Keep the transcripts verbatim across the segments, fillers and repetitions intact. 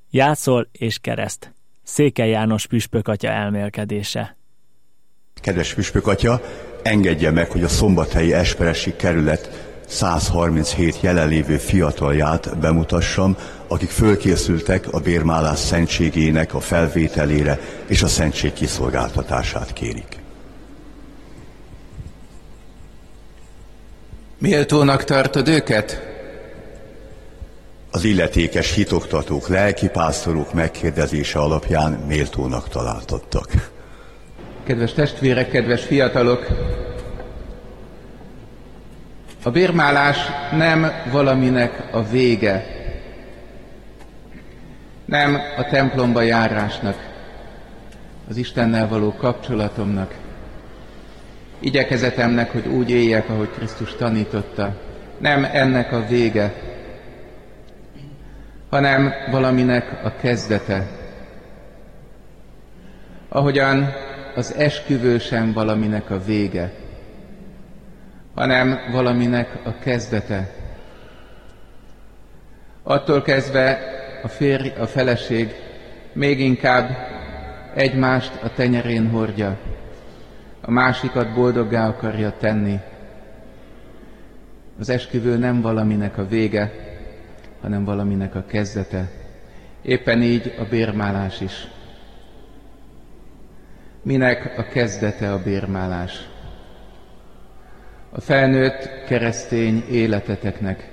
Jászol és kereszt. Székely János püspök atya elmélkedése. Kedves püspök atya, engedje meg, hogy a szombathelyi Esperesi kerület száz harminchét jelenlévő fiatalját bemutassam, akik fölkészültek a bérmálás szentségének a felvételére és a szentség kiszolgáltatását kérik. Méltónak tartod őket? Az illetékes hitoktatók, lelkipásztorok megkérdezése alapján méltónak találtattak. Kedves testvérek, kedves fiatalok! A bérmálás nem valaminek a vége, nem a templomba járásnak, az Istennel való kapcsolatomnak, igyekezetemnek, hogy úgy éljek, ahogy Krisztus tanította. Nem ennek a vége, hanem valaminek a kezdete. Ahogyan az esküvő sem valaminek a vége, hanem valaminek a kezdete. Attól kezdve a férj, a feleség még inkább egymást a tenyerén hordja, a másikat boldoggá akarja tenni. Az esküvő nem valaminek a vége, hanem valaminek a kezdete. Éppen így a bérmálás is. Minek a kezdete a bérmálás? A felnőtt keresztény életeteknek.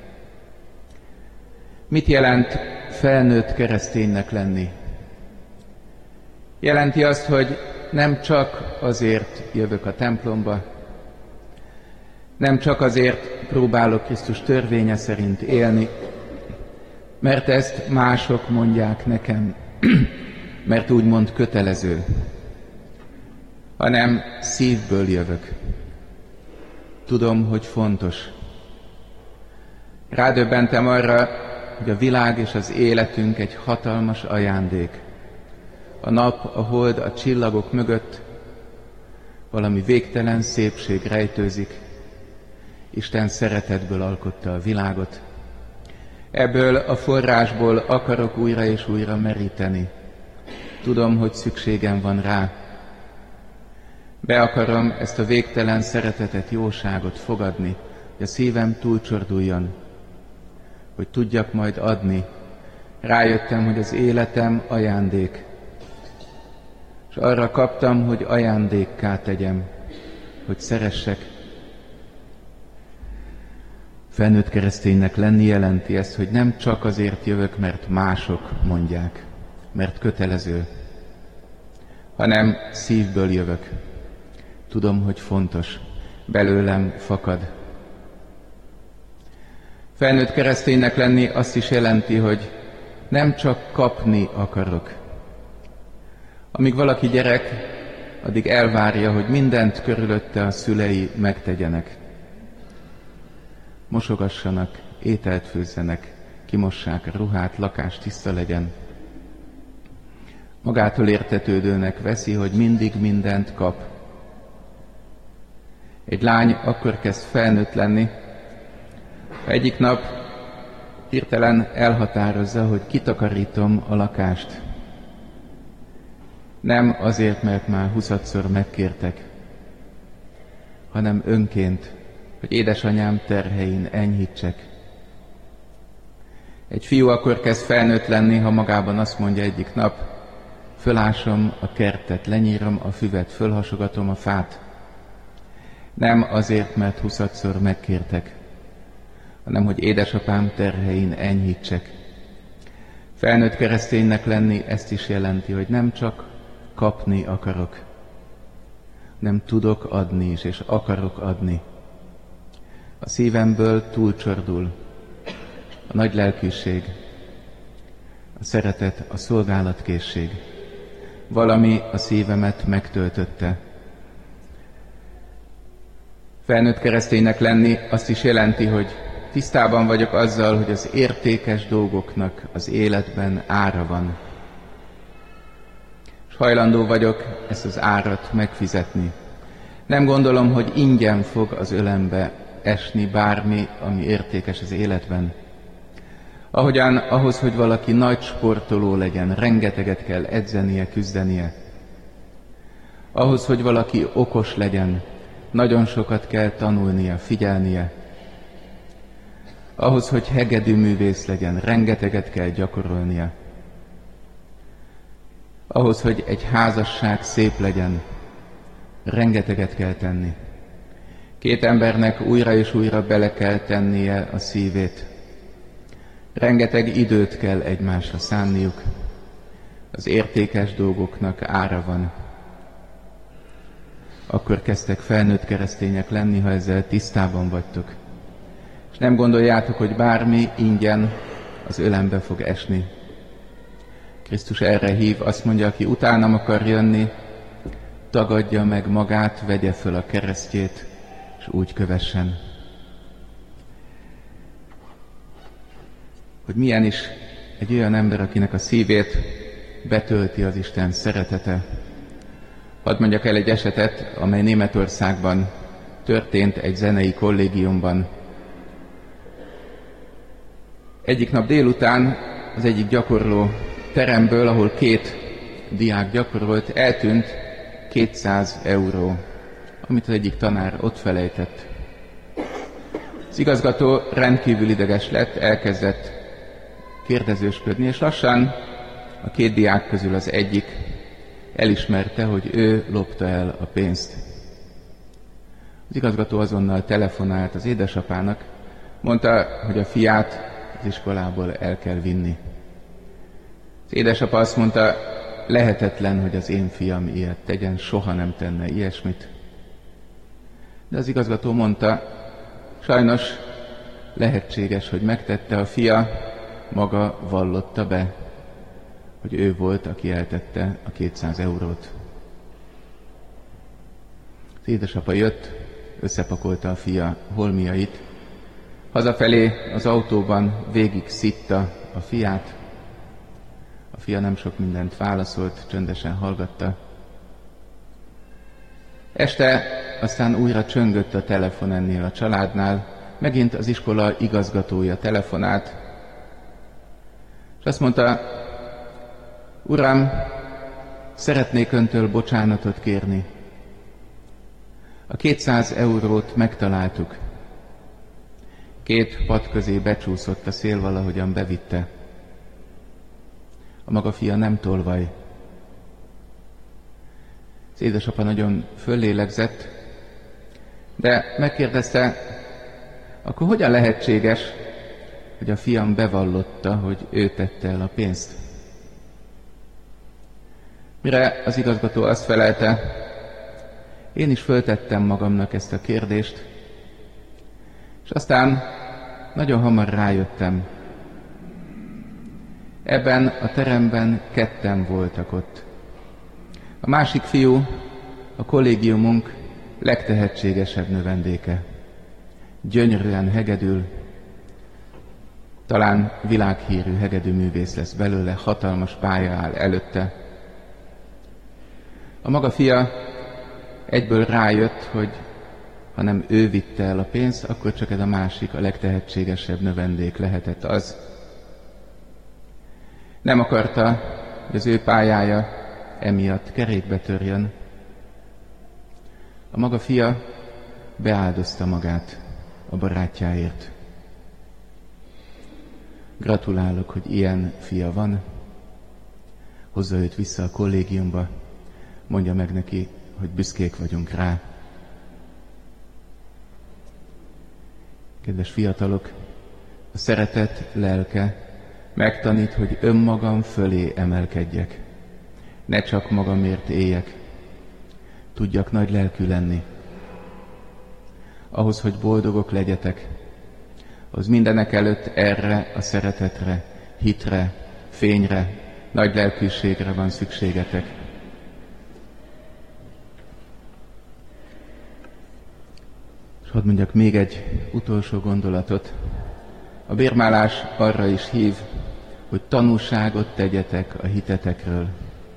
Mit jelent felnőtt kereszténynek lenni? Jelenti azt, hogy nem csak azért jövök a templomba, nem csak azért próbálok Krisztus törvénye szerint élni, mert ezt mások mondják nekem, mert úgymond kötelező, hanem szívből jövök. Tudom, hogy fontos. Rádöbbentem arra, hogy a világ és az életünk egy hatalmas ajándék. A nap, a hold, a csillagok mögött valami végtelen szépség rejtőzik. Isten szeretetből alkotta a világot. Ebből a forrásból akarok újra és újra meríteni. Tudom, hogy szükségem van rá. Be akarom ezt a végtelen szeretetet, jóságot fogadni, hogy a szívem túlcsorduljon, hogy tudjak majd adni. Rájöttem, hogy az életem ajándék, és arra kaptam, hogy ajándékká tegyem, hogy szeressek. Felnőtt kereszténynek lenni jelenti ezt, hogy nem csak azért jövök, mert mások mondják, mert kötelező, hanem szívből jövök. Tudom, hogy fontos, belőlem fakad. Felnőtt kereszténynek lenni azt is jelenti, hogy nem csak kapni akarok. Amíg valaki gyerek, addig elvárja, hogy mindent körülötte a szülei megtegyenek. Mosogassanak, ételt főzzenek, kimossák a ruhát, lakás tiszta legyen. Magától értetődőnek veszi, hogy mindig mindent kap. Egy lány akkor kezd felnőtt lenni, ha egyik nap hirtelen elhatározza, hogy kitakarítom a lakást. Nem azért, mert már huszadszor megkértek, hanem önként, hogy édesanyám terhein enyhítsek. Egy fiú akkor kezd felnőtt lenni, ha magában azt mondja egyik nap, fölásom a kertet, lenyírom a füvet, fölhasogatom a fát. Nem azért, mert huszadszor megkértek, hanem hogy édesapám terhein enyhítsek. Felnőtt kereszténynek lenni ezt is jelenti, hogy nem csak kapni akarok, nem tudok adni is, és akarok adni. A szívemből túlcsordul a nagy lelkűség, a szeretet, a szolgálatkészség. Valami a szívemet megtöltötte. Felnőtt kereszténynek lenni azt is jelenti, hogy tisztában vagyok azzal, hogy az értékes dolgoknak az életben ára van. És hajlandó vagyok ezt az árat megfizetni. Nem gondolom, hogy ingyen fog az ölembe esni bármi, ami értékes az életben, Ahogyan ahhoz, hogy valaki nagy sportoló legyen, rengeteget kell edzenie, küzdenie. Ahhoz, hogy valaki okos legyen, nagyon sokat kell tanulnia, figyelnie. Ahhoz, hogy hegedűművész legyen, rengeteget kell gyakorolnia. Ahhoz, hogy egy házasság szép legyen, rengeteget kell tenni. Két embernek újra és újra bele kell tennie a szívét. Rengeteg időt kell egymásra szánniuk. Az értékes dolgoknak ára van. Akkor kezdtek felnőtt keresztények lenni, ha ezzel tisztában vagytok. És nem gondoljátok, hogy bármi ingyen az ölembe fog esni. Krisztus erre hív, azt mondja, aki utánam akar jönni, tagadja meg magát, vegye föl a keresztjét, és úgy kövessen. Hogy milyen is egy olyan ember, akinek a szívét betölti az Isten szeretete. Hadd mondjak el egy esetet, amely Németországban történt egy zenei kollégiumban. Egyik nap délután az egyik gyakorló teremből, ahol két diák gyakorolt, eltűnt kétszáz euró, amit az egyik tanár ott felejtett. Az igazgató rendkívül ideges lett, elkezdett kérdezősködni, és lassan a két diák közül az egyik elismerte, hogy ő lopta el a pénzt. Az igazgató azonnal telefonált az édesapának, mondta, hogy a fiát az iskolából el kell vinni. Az édesapa azt mondta, lehetetlen, hogy az én fiam ilyet tegyen, soha nem tenne ilyesmit. De az igazgató mondta, sajnos lehetséges, hogy megtette, a fia maga vallotta be, hogy ő volt, aki eltette a kétszáz eurót. Az édesapa jött, összepakolta a fia holmiait, hazafelé az autóban végig szitta a fiát. A fia nem sok mindent válaszolt, csöndesen hallgatta. Este aztán újra csöngött a telefon ennél a családnál, megint az iskola igazgatója telefonált, és azt mondta, Uram, szeretnék öntől bocsánatot kérni. A kétszáz eurót megtaláltuk. Két pad közé becsúszott, a szél valahogyan bevitte. A maga fia nem tolvaj. Az édesapa nagyon föllélegzett, de megkérdezte, akkor hogyan lehetséges, hogy a fiam bevallotta, hogy ő tette el a pénzt? Mire az igazgató azt felelte, én is föltettem magamnak ezt a kérdést, és aztán nagyon hamar rájöttem. Ebben a teremben ketten voltak ott. A másik fiú a kollégiumunk legtehetségesebb növendéke. Gyönyörűen hegedül, talán világhírű hegedűművész lesz belőle, hatalmas pálya áll előtte. A maga fia egyből rájött, hogy ha nem ő vitte el a pénzt, akkor csak ez a másik, a legtehetségesebb növendék lehetett az. Nem akarta, hogy az ő pályája emiatt kerékbe törjön. A maga fia beáldozta magát a barátjáért. Gratulálok, hogy ilyen fia van. Hozza őt vissza a kollégiumba, mondja meg neki, hogy büszkék vagyunk rá. Kedves fiatalok, a szeretet lelke megtanít, hogy önmagam fölé emelkedjek. Ne csak magamért éljek. Tudjak nagy lelkű lenni. Ahhoz, hogy boldogok legyetek, az mindenek előtt erre a szeretetre, hitre, fényre, nagy lelkűségre van szükségetek. És hadd mondjak még egy utolsó gondolatot. A bérmálás arra is hív, hogy tanúságot tegyetek a hitetekről.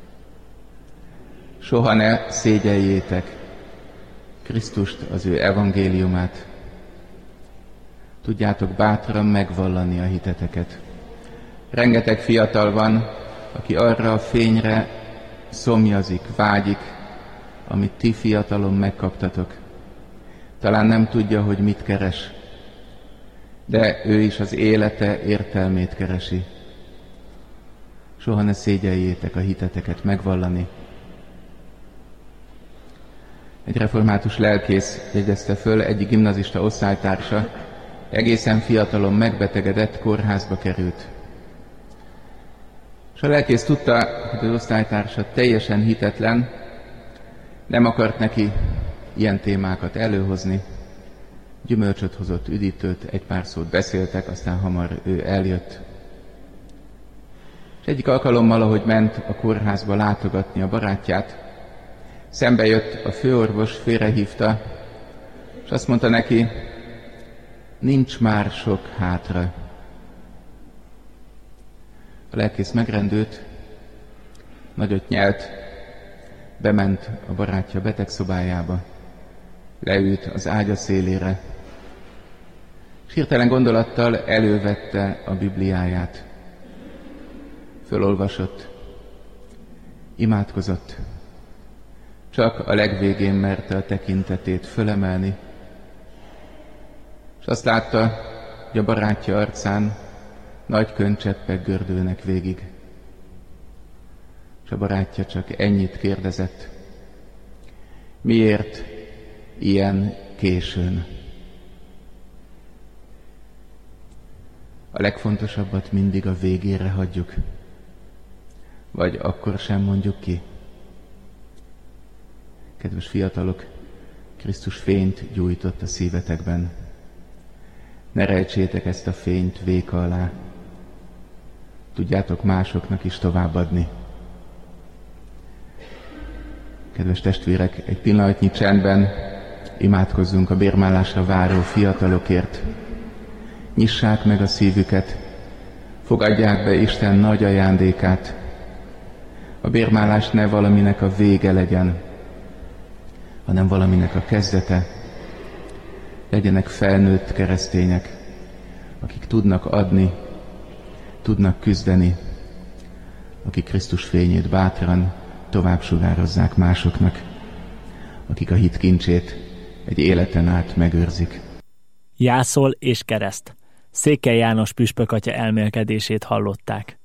Soha ne szégyeljétek Krisztust, az ő evangéliumát. Tudjátok bátran megvallani a hiteteket. Rengeteg fiatal van, aki arra a fényre szomjazik, vágyik, amit ti fiatalon megkaptatok. Talán nem tudja, hogy mit keres, de ő is az élete értelmét keresi. Soha ne szégyeljétek a hiteteket megvallani. Egy református lelkész jegyezte föl, egyik gimnazista osztálytársa egészen fiatalon megbetegedett, kórházba került. És a lelkész tudta, hogy az osztálytársa teljesen hitetlen, nem akart neki ilyen témákat előhozni. Gyümölcsöt hozott, üdítőt, egy pár szót beszéltek, aztán hamar ő eljött. És egyik alkalommal, ahogy ment a kórházba látogatni a barátját, szembe jött a főorvos, félrehívta, és azt mondta neki, nincs már sok hátra. A lelkész megrendült, nagyot nyelt, bement a barátja betegszobájába, leült az ágya szélére, és hirtelen gondolattal elővette a Bibliáját. Fölolvasott, imádkozott, csak a legvégén merte a tekintetét fölemelni, és azt látta, hogy a barátja arcán nagy könycseppek gördülnek végig. És a barátja csak ennyit kérdezett, miért ilyen későn? A legfontosabbat mindig a végére hagyjuk, vagy akkor sem mondjuk ki. Kedves fiatalok, Krisztus fényt gyújtott a szívetekben. Ne rejtsétek ezt a fényt véka alá. Tudjátok másoknak is továbbadni. Kedves testvérek, egy pillanatnyi csendben imádkozzunk a bérmálásra váró fiatalokért. Nyissák meg a szívüket, fogadják be Isten nagy ajándékát. A bérmálás ne valaminek a vége legyen, hanem valaminek a kezdete. Legyenek felnőtt keresztények, akik tudnak adni, tudnak küzdeni, akik Krisztus fényét bátran tovább sugározzák másoknak, akik a hit kincsét egy életen át megőrzik. Jászol és kereszt. Székely János püspök atya elmélkedését hallották.